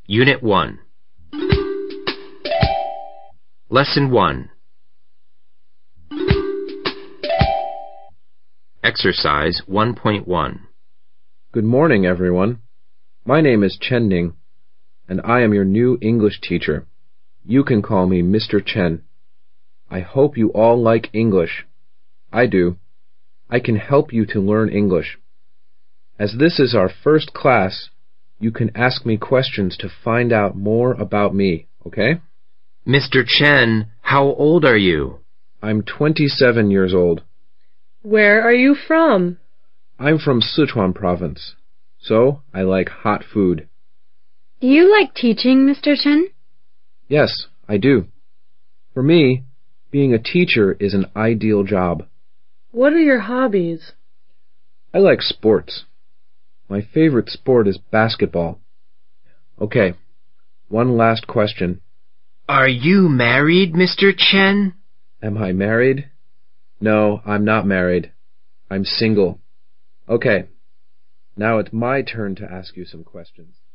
Unit 1. Lesson 1. Exercise 1.1. Good morning, everyone. My name is Chen Ning, and I am your new English teacher. You can call me Mr. Chen. I hope you all like English. I do. I can help you to learn English. As this is our first class, you can ask me questions to find out more about me, okay? Mr. Chen, how old are you? I'm 27 years old. Where are you from? I'm from Sichuan province, so I like hot food. Do you like teaching, Mr. Chen? Yes, I do. For me, being a teacher is an ideal job. What are your hobbies? I like sports. My favorite sport is basketball. Okay, one last question. Are you married, Mr. Chen? Am I married? No, I'm not married. I'm single. Okay, now it's my turn to ask you some questions.